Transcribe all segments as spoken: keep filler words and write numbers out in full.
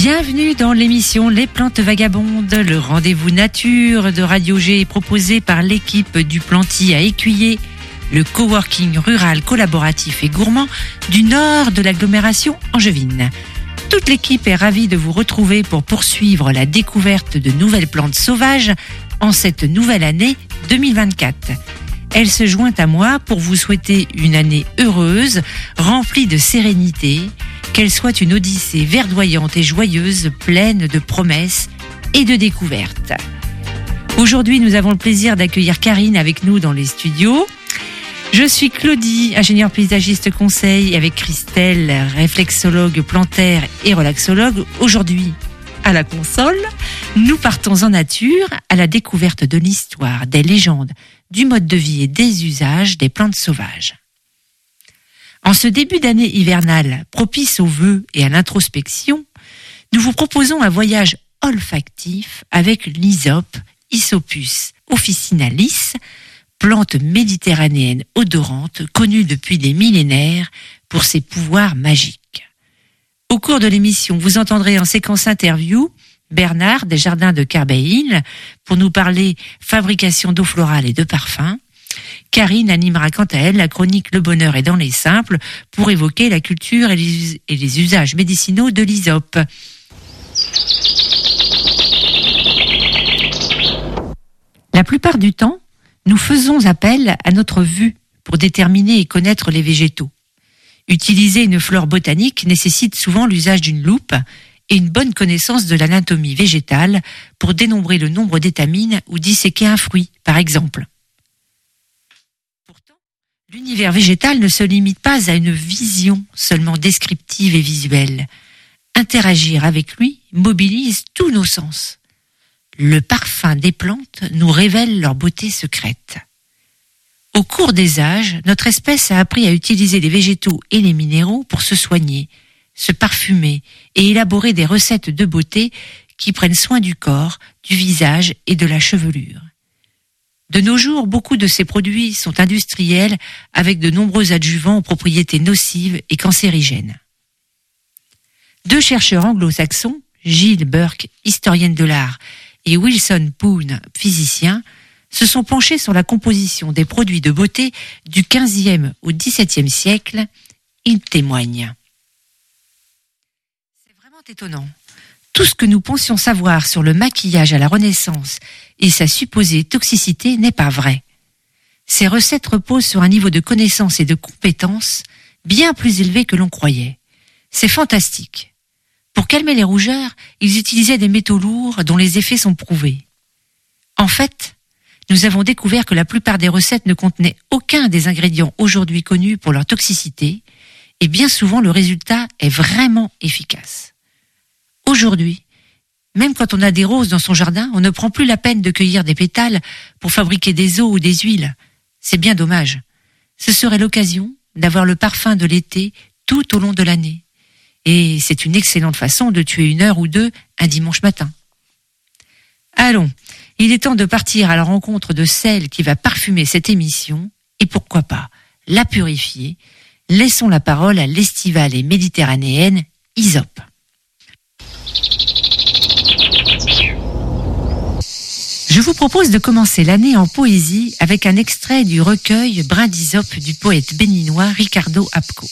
Bienvenue dans l'émission Les Plantes Vagabondes, le rendez-vous nature de Radio G proposé par l'équipe du Planty à Écuyer, le coworking rural collaboratif et gourmand du nord de l'agglomération angevine. Toute l'équipe est ravie de vous retrouver pour poursuivre la découverte de nouvelles plantes sauvages en cette nouvelle année deux mille vingt-quatre. Elle se joint à moi pour vous souhaiter une année heureuse, remplie de sérénité, qu'elle soit une odyssée verdoyante et joyeuse, pleine de promesses et de découvertes. Aujourd'hui, nous avons le plaisir d'accueillir Karine avec nous dans les studios. Je suis Claudie, ingénieure paysagiste conseil, avec Christelle, réflexologue plantaire et relaxologue. Aujourd'hui, à la console, nous partons en nature à la découverte de l'histoire, des légendes, du mode de vie et des usages des plantes sauvages. En ce début d'année hivernale, propice aux vœux et à l'introspection, nous vous proposons un voyage olfactif avec l'hysope Isopus officinalis, plante méditerranéenne odorante connue depuis des millénaires pour ses pouvoirs magiques. Au cours de l'émission, vous entendrez en séquence interview Bernard des Jardins de Carbeil pour nous parler fabrication d'eau florale et de parfums. Karine animera quant à elle la chronique Le Bonheur est dans les simples pour évoquer la culture et les, et les usages médicinaux de l'hysope. La plupart du temps, nous faisons appel à notre vue pour déterminer et connaître les végétaux. Utiliser une flore botanique nécessite souvent l'usage d'une loupe et une bonne connaissance de l'anatomie végétale pour dénombrer le nombre d'étamines ou disséquer un fruit, par exemple. Pourtant, l'univers végétal ne se limite pas à une vision seulement descriptive et visuelle. Interagir avec lui mobilise tous nos sens. Le parfum des plantes nous révèle leur beauté secrète. Au cours des âges, notre espèce a appris à utiliser les végétaux et les minéraux pour se soigner, se parfumer et élaborer des recettes de beauté qui prennent soin du corps, du visage et de la chevelure. De nos jours, beaucoup de ces produits sont industriels avec de nombreux adjuvants aux propriétés nocives et cancérigènes. Deux chercheurs anglo-saxons, Gill Burke, historienne de l'art, et Wilson Poon, physicien, se sont penchés sur la composition des produits de beauté du quinzième au dix-septième siècle. Ils témoignent. C'est vraiment étonnant. Tout ce que nous pensions savoir sur le maquillage à la Renaissance et sa supposée toxicité n'est pas vrai. Ces recettes reposent sur un niveau de connaissance et de compétence bien plus élevé que l'on croyait. C'est fantastique. Pour calmer les rougeurs, ils utilisaient des métaux lourds dont les effets sont prouvés. En fait, nous avons découvert que la plupart des recettes ne contenaient aucun des ingrédients aujourd'hui connus pour leur toxicité, et bien souvent le résultat est vraiment efficace. Aujourd'hui, même quand on a des roses dans son jardin, on ne prend plus la peine de cueillir des pétales pour fabriquer des eaux ou des huiles. C'est bien dommage. Ce serait l'occasion d'avoir le parfum de l'été tout au long de l'année. Et c'est une excellente façon de tuer une heure ou deux un dimanche matin. Allons, il est temps de partir à la rencontre de celle qui va parfumer cette émission, et pourquoi pas la purifier. Laissons la parole à l'estivale et méditerranéenne Hysope. Je vous propose de commencer l'année en poésie avec un extrait du recueil Brin d'Hysope du poète béninois Ricardo Apco.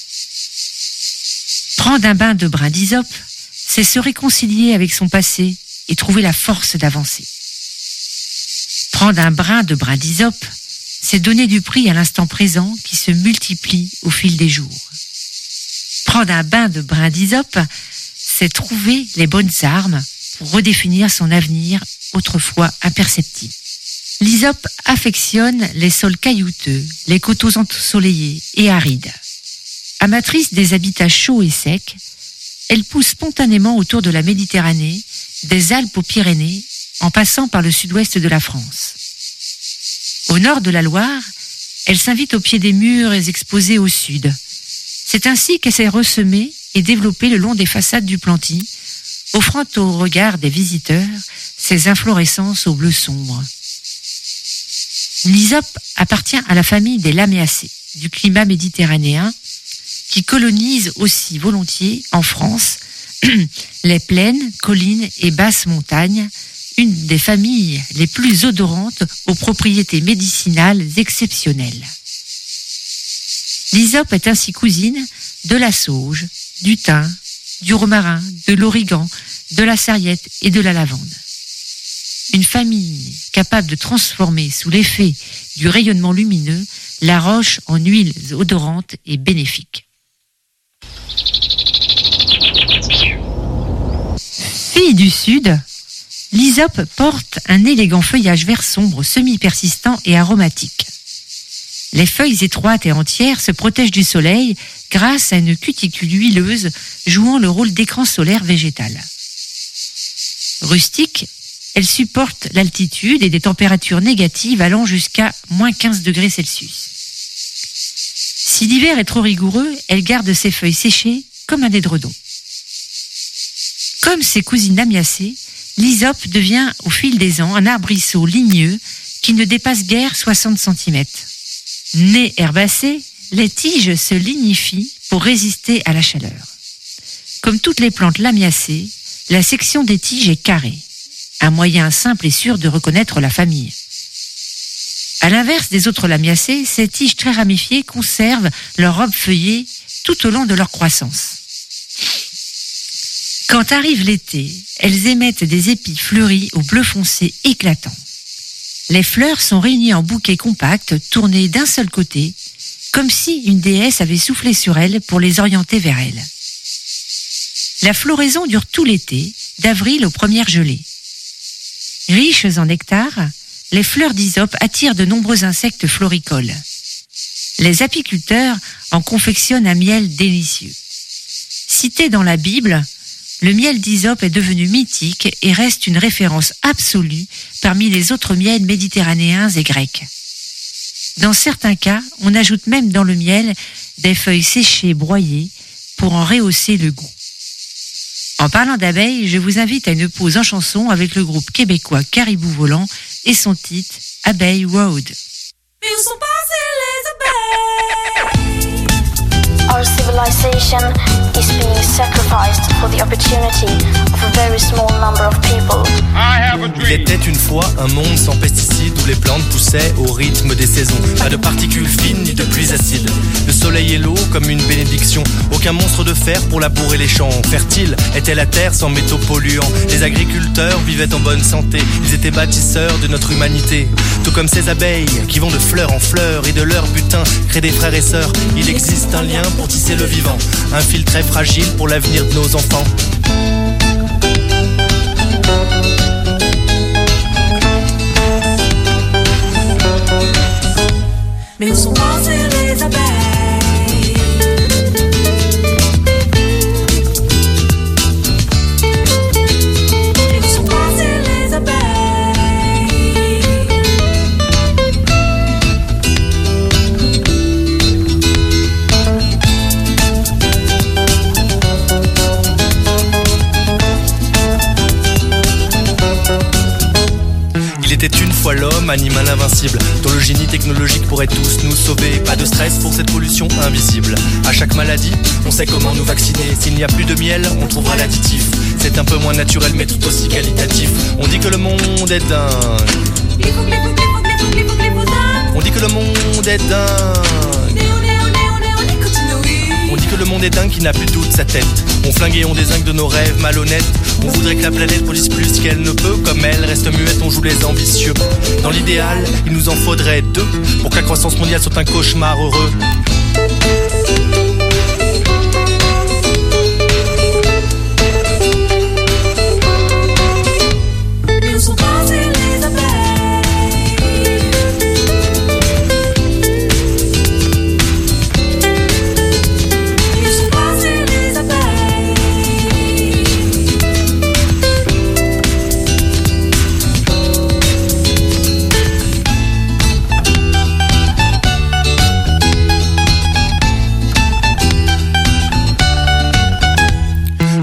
Prendre un bain de brin d'hysope, c'est se réconcilier avec son passé et trouver la force d'avancer. Prendre un brin de brin d'hysope, c'est donner du prix à l'instant présent qui se multiplie au fil des jours. Prendre un bain de brin d'hysope, c'est trouver les bonnes armes pour redéfinir son avenir autrefois imperceptible. L'hysope affectionne les sols caillouteux, les coteaux ensoleillés et arides. Amatrice des habitats chauds et secs, elle pousse spontanément autour de la Méditerranée, des Alpes aux Pyrénées, en passant par le sud-ouest de la France. Au nord de la Loire, elle s'invite au pied des murs exposés au sud. C'est ainsi qu'elle s'est ressemée et développée le long des façades du Planty, offrant au regard des visiteurs ses inflorescences au bleu sombre. L'hysope appartient à la famille des Lamiacées, du climat méditerranéen, qui colonisent aussi volontiers en France, les plaines, collines et basses montagnes, une des familles les plus odorantes aux propriétés médicinales exceptionnelles. L'hysope est ainsi cousine de la sauge, du thym, du romarin, de l'origan, de la sarriette et de la lavande. Une famille capable de transformer sous l'effet du rayonnement lumineux la roche en huiles odorantes et bénéfiques. Fille du Sud, l'hysope porte un élégant feuillage vert sombre, semi-persistant et aromatique. Les feuilles étroites et entières se protègent du soleil grâce à une cuticule huileuse jouant le rôle d'écran solaire végétal. Rustique, elle supporte l'altitude et des températures négatives allant jusqu'à moins quinze degrés Celsius. Si l'hiver est trop rigoureux, elle garde ses feuilles séchées comme un édredon. Comme ses cousines lamiacées, l'hysope devient au fil des ans un arbrisseau ligneux qui ne dépasse guère soixante centimètres. Née herbacée, les tiges se lignifient pour résister à la chaleur. Comme toutes les plantes lamiacées, la section des tiges est carrée, un moyen simple et sûr de reconnaître la famille. À l'inverse des autres lamiacées, ces tiges très ramifiées conservent leur robe feuillée tout au long de leur croissance. Quand arrive l'été, elles émettent des épis fleuris au bleu foncé éclatant. Les fleurs sont réunies en bouquets compacts, tournés d'un seul côté, comme si une déesse avait soufflé sur elles pour les orienter vers elle. La floraison dure tout l'été, d'avril aux premières gelées. Riches en nectar, les fleurs d'hysope attirent de nombreux insectes floricoles. Les apiculteurs en confectionnent un miel délicieux. Cité dans la Bible, le miel d'hysope est devenu mythique et reste une référence absolue parmi les autres miels méditerranéens et grecs. Dans certains cas, on ajoute même dans le miel des feuilles séchées broyées pour en rehausser le goût. En parlant d'abeilles, je vous invite à une pause en chanson avec le groupe québécois Caribou Volant et son titre Abeille Road. Mais où sont passées les abeilles? Our civilization is being sacrificed for the opportunity of a very small number of people. Il était une fois un monde sans pesticides où les plantes poussaient au rythme des saisons. Pas de particules fines ni de pluies acides. Le soleil et l'eau comme une bénédiction. Aucun monstre de fer pour labourer les champs. Fertile était la terre sans métaux polluants. Les agriculteurs vivaient en bonne santé. Ils étaient bâtisseurs de notre humanité. Tout comme ces abeilles qui vont de fleur en fleur et de leur butin créent des frères et sœurs. Il existe un lien pour tisser le vivant. Un fil très fragile pour l'avenir de nos enfants. Mais où sont passées les abeilles? Mais où sont passées les abeilles? Il était une fois l'homme, animal invincible, dont le génie technologique pourrait tous nous sauver. Pas de stress pour cette pollution invisible. À chaque maladie, on sait comment nous vacciner. S'il n'y a plus de miel, on trouvera l'additif. C'est un peu moins naturel mais tout aussi qualitatif. On dit que le monde est dingue. On dit que le monde est dingue. On dit que le monde est dingue qui n'a plus de doute sa tête. On flingue et on dézingue de nos rêves malhonnêtes. On voudrait que la planète produise plus qu'elle ne peut. Comme elle reste muette, on joue les ambitieux. Dans l'idéal, il nous en faudrait deux pour que la croissance mondiale soit un cauchemar heureux. Mais où sont passées les abeilles?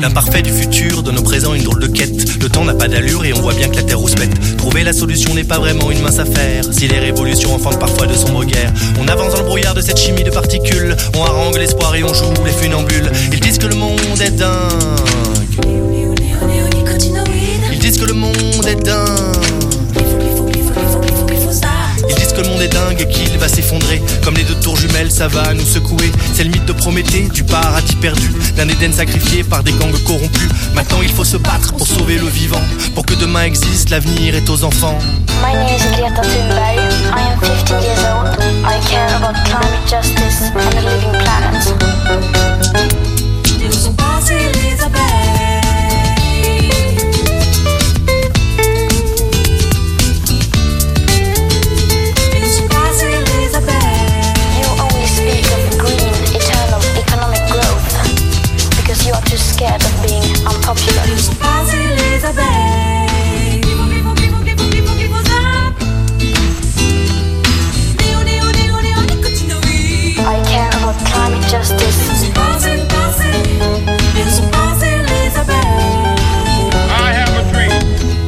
L'imparfait du futur donne au présent une drôle de quête. Le temps n'a pas d'allure et on voit bien que la terre rouspète. Trouver la solution n'est pas vraiment une mince affaire. Si les révolutions enfantent parfois de sombres guerres, on avance dans le brouillard de cette chimie de particules. On harangue l'espoir et on joue les funambules. Ils disent que le monde est dingue. Ils disent que le monde est dingue. Ils disent que le monde est dingue et qu'il va s'effondrer. Comme les deux tours jumelles, ça va nous secouer. C'est le mythe de Prométhée, du paradis perdu, d'un Éden sacrifié par des gangs corrompus. Maintenant il faut se battre pour sauver le vivant. Pour que demain existe, l'avenir est aux enfants. My name is Greta Thunberg. I am fifteen years old. I care about climate justice and the living planet. Ils nous ont passé les abeilles. Ils nous ont passé les abeilles. You only speak of green, eternal economic growth because you are too scared of being unpopular. Ils nous ont passé les abeilles. Vivo, vivo, vivo, vivo, vivo, vivo, zap. Néo, néo, néo, néo, nicotinoïdes. I care about climate Ils justice. nous ont passé, passé. Ils nous ont passé les abeilles. I have a dream.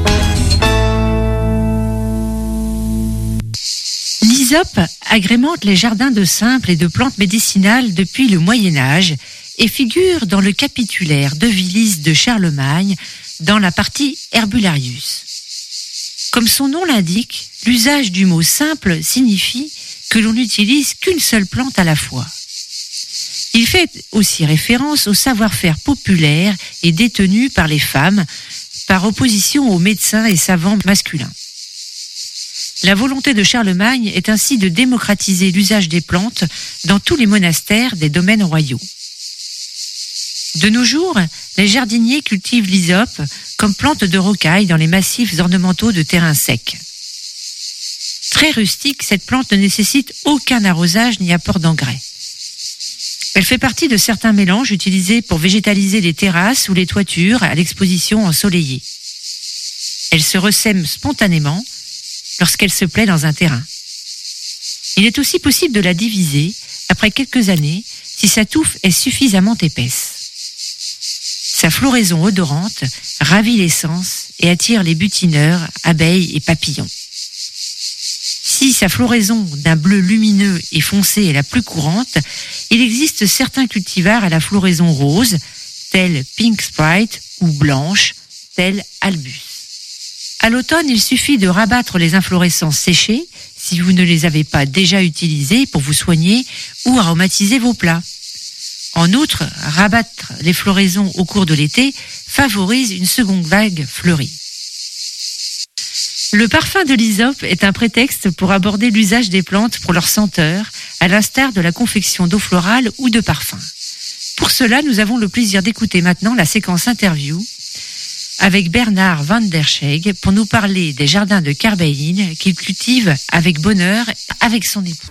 L'hysope agrémente les jardins de simples et de plantes médicinales depuis le Moyen-Âge et figure dans le capitulaire de Willis de Charlemagne dans la partie Herbularius. Comme son nom l'indique, l'usage du mot simple signifie que l'on n'utilise qu'une seule plante à la fois. Il fait aussi référence au savoir-faire populaire et détenu par les femmes, par opposition aux médecins et savants masculins. La volonté de Charlemagne est ainsi de démocratiser l'usage des plantes dans tous les monastères des domaines royaux. De nos jours, les jardiniers cultivent l'hysope comme plante de rocaille dans les massifs ornementaux de terrains secs. Très rustique, cette plante ne nécessite aucun arrosage ni apport d'engrais. Elle fait partie de certains mélanges utilisés pour végétaliser les terrasses ou les toitures à l'exposition ensoleillée. Elle se ressème spontanément lorsqu'elle se plaît dans un terrain. Il est aussi possible de la diviser après quelques années si sa touffe est suffisamment épaisse. Sa floraison odorante ravit l'essence et attire les butineurs, abeilles et papillons. Si sa floraison d'un bleu lumineux et foncé est la plus courante, il existe certains cultivars à la floraison rose, tels Pink Sprite, ou blanche, tels Albus. À l'automne, il suffit de rabattre les inflorescences séchées, si vous ne les avez pas déjà utilisées pour vous soigner ou aromatiser vos plats. En outre, rabattre les floraisons au cours de l'été favorise une seconde vague fleurie. Le parfum de l'hysope est un prétexte pour aborder l'usage des plantes pour leur senteur, à l'instar de la confection d'eau florale ou de parfums. Pour cela, nous avons le plaisir d'écouter maintenant la séquence interview avec Bernard van der Scheeg pour nous parler des jardins de Carbeïn qu'il cultive avec bonheur avec son époux.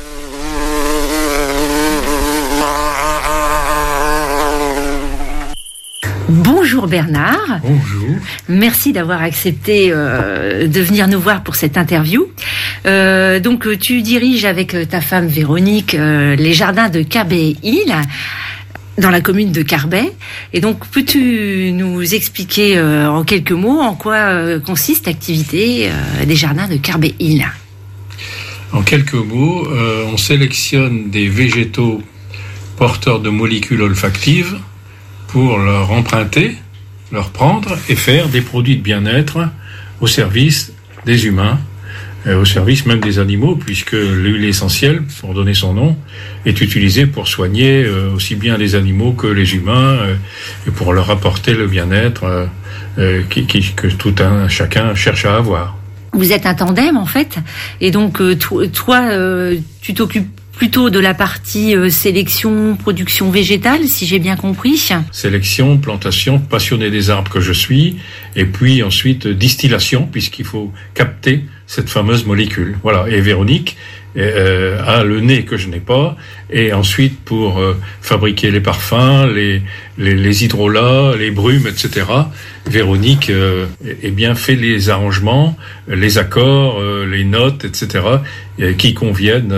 Bonjour Bernard. Bonjour. Merci d'avoir accepté euh, de venir nous voir pour cette interview. Euh, donc tu diriges avec ta femme Véronique euh, les jardins de Carbeïn dans la commune de Carbet. Et donc peux-tu nous expliquer euh, en quelques mots en quoi euh, consiste l'activité euh, des jardins de Carbeïn? En quelques mots, euh, on sélectionne des végétaux porteurs de molécules olfactives pour leur emprunter, leur prendre et faire des produits de bien-être au service des humains, au service même des animaux, puisque l'huile essentielle, pour donner son nom, est utilisée pour soigner aussi bien les animaux que les humains et pour leur apporter le bien-être que tout un chacun cherche à avoir. Vous êtes un tandem en fait, et donc toi, tu t'occupes plutôt de la partie euh, sélection, production végétale, si j'ai bien compris. Sélection, plantation, passionné des arbres que je suis, et puis ensuite distillation, puisqu'il faut capter cette fameuse molécule. Voilà. Et Véronique euh, a le nez que je n'ai pas, et ensuite pour euh, fabriquer les parfums, les, les, les hydrolats, les brumes, et cetera, Véronique euh, eh bien fait les arrangements, les accords, euh, les notes, et cetera, euh, qui conviennent euh,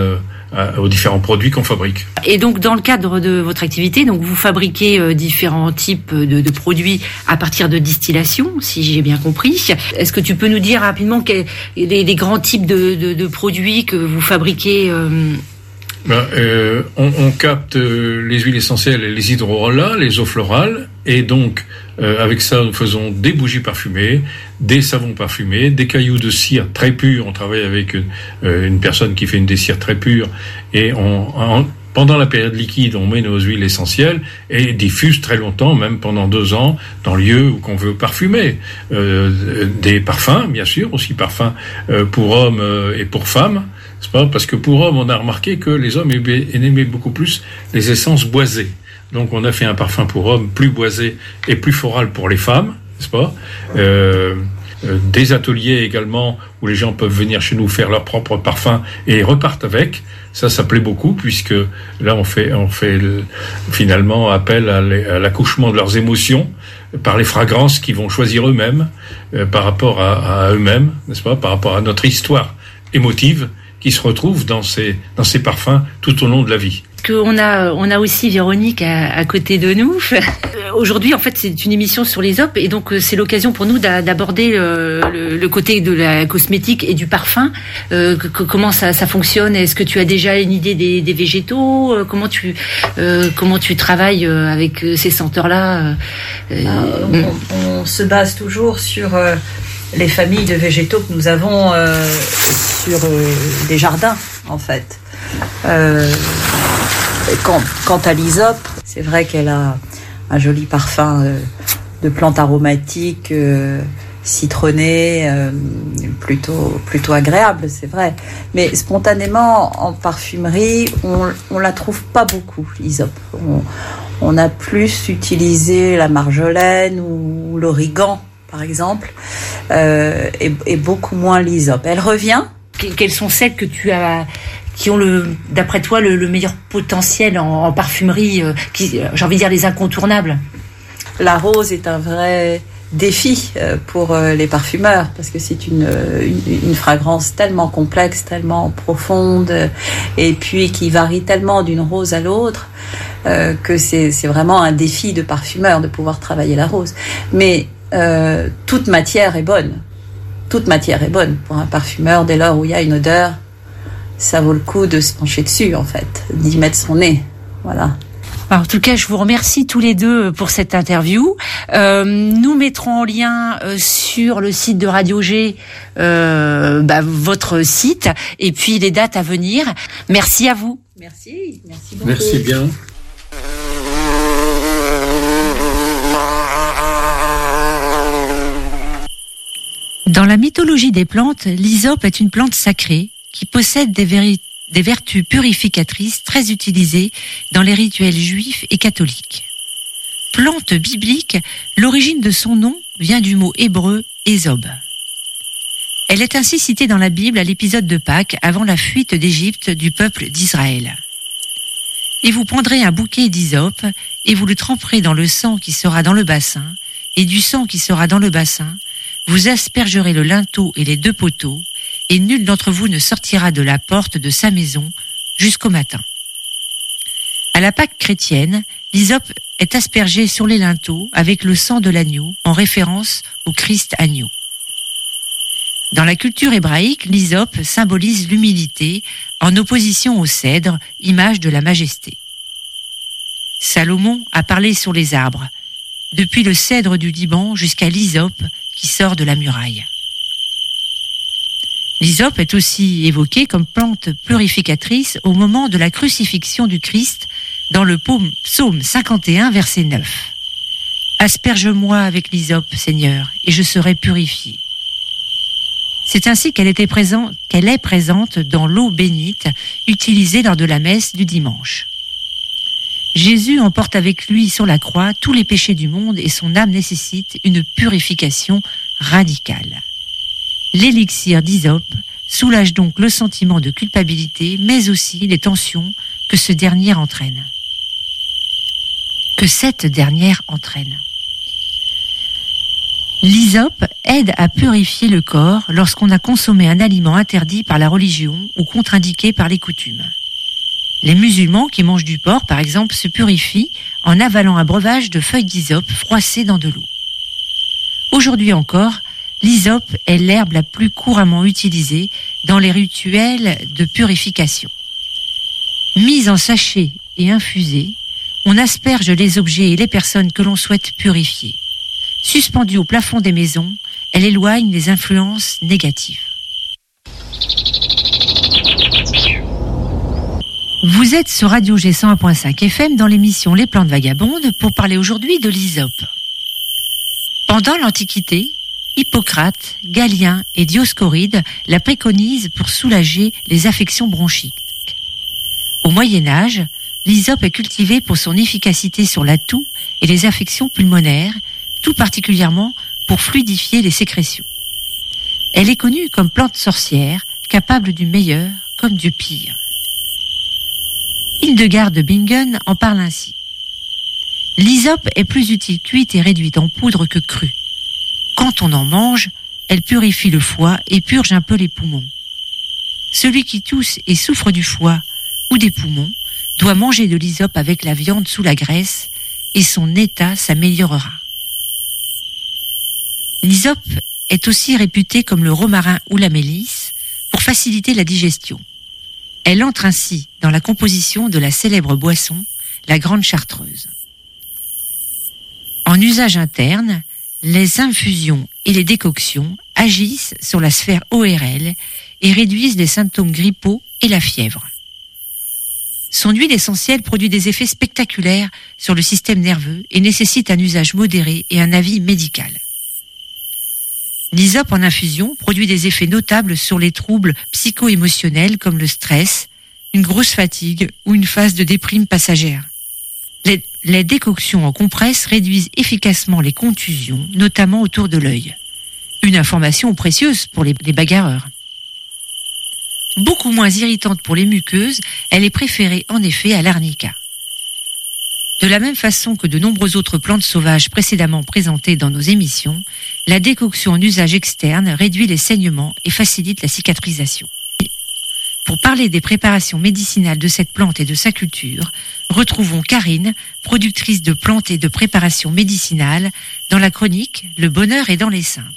à, aux différents produits qu'on fabrique. Et donc, dans le cadre de votre activité, donc vous fabriquez euh, différents types de, de produits à partir de distillation, si j'ai bien compris. Est-ce que tu peux nous dire rapidement quels, les, les grands types de, de, de produits que vous fabriquez euh... Ben, euh, on, on capte euh, les huiles essentielles et les hydrorolats, les eaux florales, et donc euh, avec ça nous faisons des bougies parfumées, des savons parfumés, des cailloux de cire très purs. On travaille avec une, euh, une personne qui fait une des cires très pures, et on, en, pendant la période liquide, on met nos huiles essentielles et diffuse très longtemps, même pendant deux ans, dans le lieu où qu'on veut parfumer. Euh, des parfums, bien sûr, aussi parfums euh, pour hommes euh, et pour femmes. C'est pas parce que pour hommes, on a remarqué que les hommes aimaient beaucoup plus les essences boisées. Donc, on a fait un parfum pour hommes plus boisé et plus floral pour les femmes, n'est-ce pas ? euh, euh, Des ateliers également où les gens peuvent venir chez nous faire leur propre parfum et repartent avec. Ça, ça plaît beaucoup puisque là, on fait, on fait le, finalement appel à, les, à l'accouchement de leurs émotions par les fragrances qu'ils vont choisir eux-mêmes, euh, par rapport à, à eux-mêmes, n'est-ce pas ? Par rapport à notre histoire émotive qui se retrouve dans ces, dans ces parfums tout au long de la vie. On a, on a aussi Véronique à, à côté de nous. Aujourd'hui, en fait, c'est une émission sur les O P et donc c'est l'occasion pour nous d'aborder le, le, le côté de la cosmétique et du parfum. Euh, que, comment ça, ça fonctionne ? Est-ce que tu as déjà une idée des, des végétaux ? Comment tu, euh, comment tu travailles avec ces senteurs-là ? euh, on, on se base toujours sur euh, les familles de végétaux que nous avons euh, sur euh, des jardins, en fait. Euh, Quant, quant à l'hysope, c'est vrai qu'elle a un joli parfum euh, de plantes aromatiques, euh, citronnées, euh, plutôt, plutôt agréable, c'est vrai. Mais spontanément, en parfumerie, on on la trouve pas beaucoup, l'hysope. On, on a plus utilisé la marjolaine ou l'origan, par exemple, euh, et, et beaucoup moins l'hysope. Elle revient. Quelles sont celles que tu as... qui ont le, d'après toi, le, le meilleur potentiel en, en parfumerie, euh, qui, j'ai envie de dire les incontournables? La rose est un vrai défi euh, pour euh, les parfumeurs parce que c'est une, une, une fragrance tellement complexe, tellement profonde, euh, et puis qui varie tellement d'une rose à l'autre euh, que c'est, c'est vraiment un défi de parfumeur de pouvoir travailler la rose. Mais euh, toute matière est bonne. Toute matière est bonne pour un parfumeur dès lors où il y a une odeur. Ça vaut le coup de se pencher dessus, en fait, d'y mettre son nez. Voilà. Alors, en tout cas, je vous remercie tous les deux pour cette interview. Euh, nous mettrons en lien euh, sur le site de Radio G euh, bah, votre site et puis les dates à venir. Merci à vous. Merci, merci beaucoup. Merci bien. Dans la mythologie des plantes, l'hysope est une plante sacrée qui possède des, véri- des vertus purificatrices très utilisées dans les rituels juifs et catholiques. Plante biblique, l'origine de son nom vient du mot hébreu « ésobe ». Elle est ainsi citée dans la Bible à l'épisode de Pâques avant la fuite d'Égypte du peuple d'Israël. Et vous prendrez un bouquet d'hysope et vous le tremperez dans le sang qui sera dans le bassin, et du sang qui sera dans le bassin, vous aspergerez le linteau et les deux poteaux, et nul d'entre vous ne sortira de la porte de sa maison jusqu'au matin. À la Pâque chrétienne, l'hysope est aspergée sur les linteaux avec le sang de l'agneau, en référence au Christ agneau. Dans la culture hébraïque, l'hysope symbolise l'humilité en opposition au cèdre, image de la majesté. Salomon a parlé sur les arbres, depuis le cèdre du Liban jusqu'à l'hysope qui sort de la muraille. L'hysope est aussi évoquée comme plante purificatrice au moment de la crucifixion du Christ dans le psaume cinquante et un, verset neuf. « Asperge-moi avec l'hysope, Seigneur, et je serai purifié. » C'est ainsi qu'elle était présente, qu'elle est présente dans l'eau bénite utilisée lors de la messe du dimanche. Jésus emporte avec lui sur la croix tous les péchés du monde et son âme nécessite une purification radicale. L'élixir d'hysope soulage donc le sentiment de culpabilité, mais aussi les tensions que ce dernier entraîne. Que cette dernière entraîne. L'hysope aide à purifier le corps lorsqu'on a consommé un aliment interdit par la religion ou contre-indiqué par les coutumes. Les musulmans qui mangent du porc, par exemple, se purifient en avalant un breuvage de feuilles d'hysope froissées dans de l'eau. Aujourd'hui encore, l'hysope est l'herbe la plus couramment utilisée dans les rituels de purification. Mise en sachet et infusée, on asperge les objets et les personnes que l'on souhaite purifier. Suspendue au plafond des maisons, elle éloigne les influences négatives. Vous êtes sur Radio G cent un point cinq F M dans l'émission Les Plantes Vagabondes pour parler aujourd'hui de l'hysope. Pendant l'Antiquité, Hippocrate, Galien et Dioscoride la préconisent pour soulager les affections bronchiques. Au Moyen-Âge, l'hysope est cultivée pour son efficacité sur la toux et les affections pulmonaires, tout particulièrement pour fluidifier les sécrétions. Elle est connue comme plante sorcière, capable du meilleur comme du pire. Hildegard de Bingen en parle ainsi. L'hysope est plus utile cuite et réduite en poudre que crue. Quand on en mange, elle purifie le foie et purge un peu les poumons. Celui qui tousse et souffre du foie ou des poumons doit manger de l'hysope avec la viande sous la graisse et son état s'améliorera. L'hysope est aussi réputée comme le romarin ou la mélisse pour faciliter la digestion. Elle entre ainsi dans la composition de la célèbre boisson, la Grande Chartreuse. En usage interne, les infusions et les décoctions agissent sur la sphère O R L et réduisent les symptômes grippaux et la fièvre. Son huile essentielle produit des effets spectaculaires sur le système nerveux et nécessite un usage modéré et un avis médical. L'hysope en infusion produit des effets notables sur les troubles psycho-émotionnels comme le stress, une grosse fatigue ou une phase de déprime passagère. Les, les décoctions en compresse réduisent efficacement les contusions, notamment autour de l'œil. Une information précieuse pour les, les bagarreurs. Beaucoup moins irritante pour les muqueuses, elle est préférée en effet à l'arnica. De la même façon que de nombreuses autres plantes sauvages précédemment présentées dans nos émissions, la décoction en usage externe réduit les saignements et facilite la cicatrisation. Pour parler des préparations médicinales de cette plante et de sa culture, retrouvons Karine, productrice de plantes et de préparations médicinales, dans la chronique « Le bonheur est dans les simples ».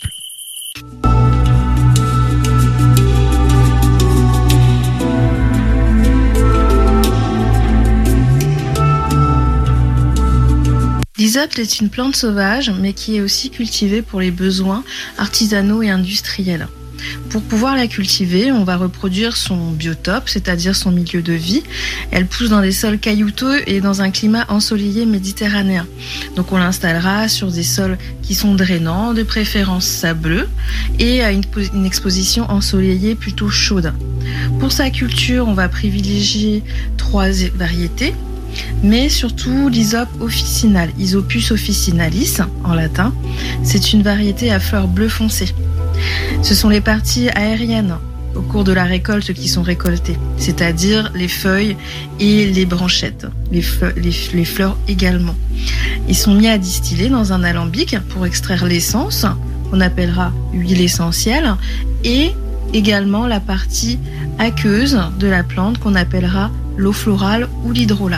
L'hysope est une plante sauvage, mais qui est aussi cultivée pour les besoins artisanaux et industriels. Pour pouvoir la cultiver, on va reproduire son biotope, c'est-à-dire son milieu de vie. Elle pousse dans des sols caillouteux et dans un climat ensoleillé méditerranéen. Donc on l'installera sur des sols qui sont drainants, de préférence sableux, et à une, une exposition ensoleillée plutôt chaude. Pour sa culture, on va privilégier trois variétés. Mais surtout l'hysope officinale, Isopus officinalis en latin. C'est une variété à fleurs bleu foncé. Ce sont les parties aériennes au cours de la récolte qui sont récoltées, c'est-à-dire les feuilles et les branchettes, les, fe- les, les fleurs également. Ils sont mis à distiller dans un alambic pour extraire l'essence, qu'on appellera huile essentielle, et également la partie aqueuse de la plante qu'on appellera l'eau florale ou l'hydrolat.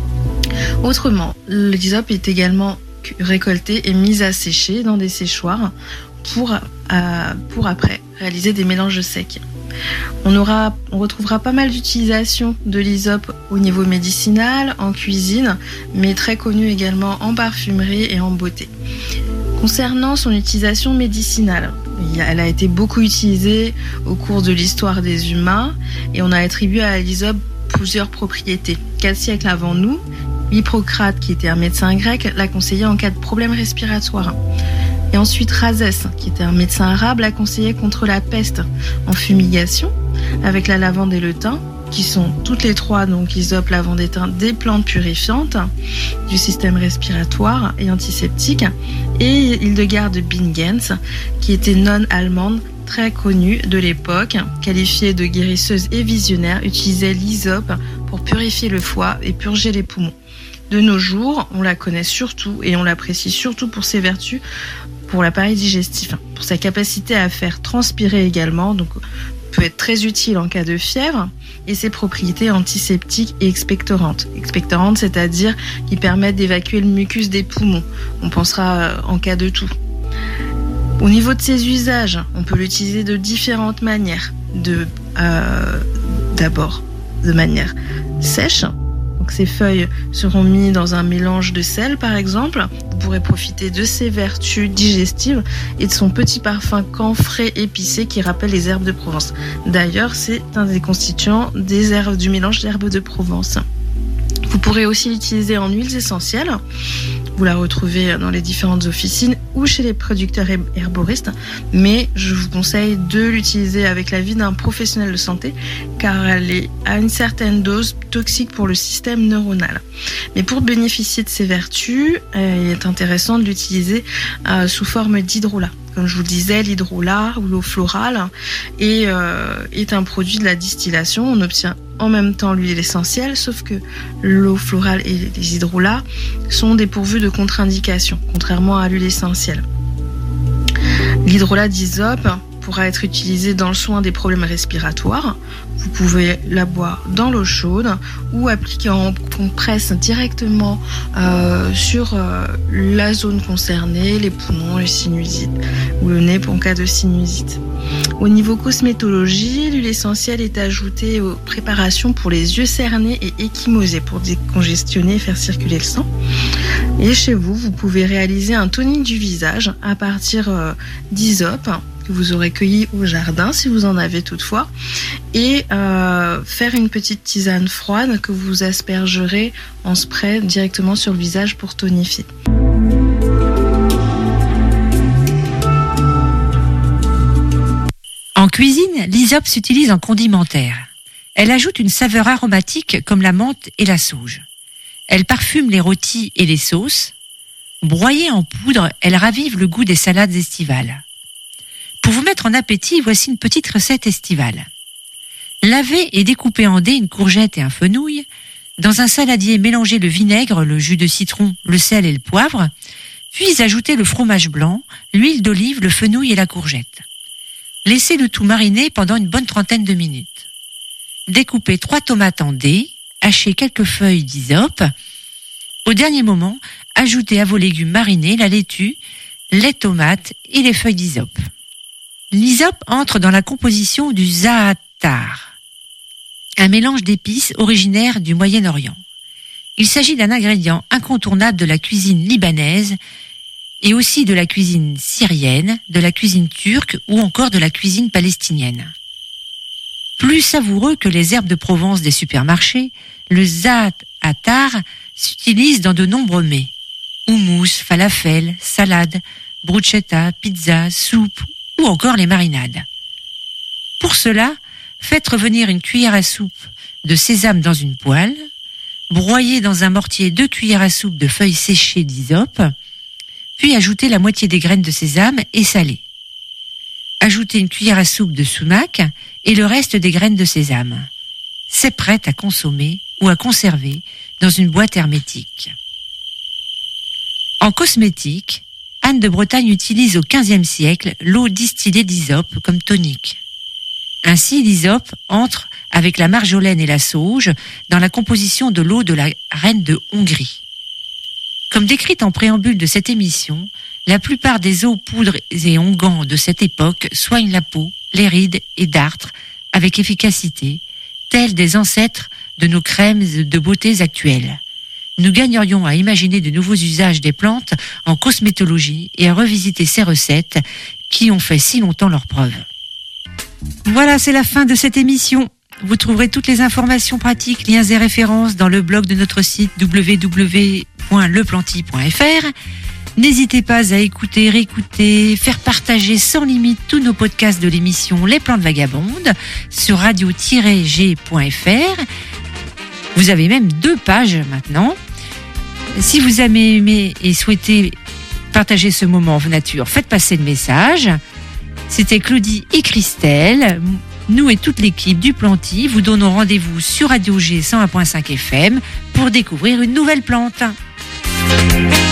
Autrement, l'hysope est également récoltée et mise à sécher dans des séchoirs pour, euh, pour après réaliser des mélanges secs. On, aura, on retrouvera pas mal d'utilisations de l'hysope au niveau médicinal, en cuisine, mais très connue également en parfumerie et en beauté. Concernant son utilisation médicinale, elle a été beaucoup utilisée au cours de l'histoire des humains et on a attribué à l'hysope plusieurs propriétés. Quatre siècles avant nous, Hippocrate, qui était un médecin grec, l'a conseillé en cas de problème respiratoire. Et ensuite Rhazès, qui était un médecin arabe, l'a conseillé contre la peste en fumigation avec la lavande et le thym, qui sont toutes les trois, donc l'hysope, lavande et thym, des plantes purifiantes du système respiratoire et antiseptiques. Et Hildegard de Bingen, qui était nonne allemande très connue de l'époque, qualifiée de guérisseuse et visionnaire, utilisait l'hysope pour purifier le foie et purger les poumons. De nos jours, on la connaît surtout et on l'apprécie surtout pour ses vertus pour l'appareil digestif, pour sa capacité à faire transpirer également, donc peut être très utile en cas de fièvre et ses propriétés antiseptiques et expectorantes. Expectorantes, c'est-à-dire qui permettent d'évacuer le mucus des poumons. On pensera en cas de toux. Au niveau de ses usages, on peut l'utiliser de différentes manières. De, euh, d'abord, de manière sèche. Donc ces feuilles seront mises dans un mélange de sel, par exemple. Vous pourrez profiter de ses vertus digestives et de son petit parfum camphré épicé qui rappelle les herbes de Provence. D'ailleurs, c'est un des constituants des herbes, du mélange d'herbes de Provence. Vous pourrez aussi l'utiliser en huiles essentielles. Vous la retrouvez dans les différentes officines ou chez les producteurs herboristes. Mais je vous conseille de l'utiliser avec l'avis d'un professionnel de santé car elle est à une certaine dose toxique pour le système neuronal. Mais pour bénéficier de ses vertus, il est intéressant de l'utiliser euh, sous forme d'hydrolat. Comme je vous le disais, l'hydrolat ou l'eau florale est, euh, est un produit de la distillation. On obtient en même temps l'huile essentielle, sauf que l'eau florale et les hydrolats sont dépourvus de contre-indications, contrairement à l'huile essentielle. L'hydrolat d'hysope pourra être utilisé dans le soin des problèmes respiratoires. Vous pouvez la boire dans l'eau chaude ou appliquer en compresse directement euh, sur euh, la zone concernée, les poumons, les sinusites ou le nez en cas de sinusite. Au niveau cosmétologie, l'huile essentielle est ajoutée aux préparations pour les yeux cernés et échymosés pour décongestionner et faire circuler le sang. Et chez vous, vous pouvez réaliser un tonique du visage à partir euh, d'hysope que vous aurez cueilli au jardin si vous en avez toutefois et euh, faire une petite tisane froide que vous aspergerez en spray directement sur le visage pour tonifier. En cuisine, l'hysope s'utilise en condimentaire. Elle ajoute une saveur aromatique comme la menthe et la sauge. Elle parfume les rôtis et les sauces. Broyée en poudre, elle ravive le goût des salades estivales. Pour vous mettre en appétit, voici une petite recette estivale. Lavez et découpez en dés une courgette et un fenouil. Dans un saladier, mélangez le vinaigre, le jus de citron, le sel et le poivre. Puis ajoutez le fromage blanc, l'huile d'olive, le fenouil et la courgette. Laissez le tout mariner pendant une bonne trentaine de minutes. Découpez trois tomates en dés, hachez quelques feuilles d'hysope. Au dernier moment, ajoutez à vos légumes marinés la laitue, les tomates et les feuilles d'hysope. L'hysope entre dans la composition du za'atar, un mélange d'épices originaire du Moyen-Orient. Il s'agit d'un ingrédient incontournable de la cuisine libanaise et aussi de la cuisine syrienne, de la cuisine turque ou encore de la cuisine palestinienne. Plus savoureux que les herbes de Provence des supermarchés, le za'atar s'utilise dans de nombreux mets. Houmous, falafel, salade, bruschetta, pizza, soupe ou encore les marinades. Pour cela, faites revenir une cuillère à soupe de sésame dans une poêle, broyez dans un mortier deux cuillères à soupe de feuilles séchées d'hysope, puis ajoutez la moitié des graines de sésame et salez. Ajoutez une cuillère à soupe de sumac et le reste des graines de sésame. C'est prêt à consommer ou à conserver dans une boîte hermétique. En cosmétique, Anne de Bretagne utilise au quinzième siècle l'eau distillée d'hysope comme tonique. Ainsi, l'hysope entre avec la marjolaine et la sauge dans la composition de l'eau de la reine de Hongrie. Comme décrite en préambule de cette émission, la plupart des eaux, poudres et onguents de cette époque soignent la peau, les rides et dartres avec efficacité, tels des ancêtres de nos crèmes de beauté actuelles. Nous gagnerions à imaginer de nouveaux usages des plantes en cosmétologie et à revisiter ces recettes qui ont fait si longtemps leurs preuves. Voilà, c'est la fin de cette émission. Vous trouverez toutes les informations pratiques, liens et références dans le blog de notre site w w w point le planty point f r. N'hésitez pas à écouter, réécouter, faire partager sans limite tous nos podcasts de l'émission Les Plantes Vagabondes sur radio tiret g point f r. Vous avez même deux pages maintenant. Si vous avez aimé et souhaitez partager ce moment en nature, faites passer le message. C'était Claudie et Christelle. Nous et toute l'équipe du Planty vous donnons rendez-vous sur Radio G cent un virgule cinq F M pour découvrir une nouvelle plante.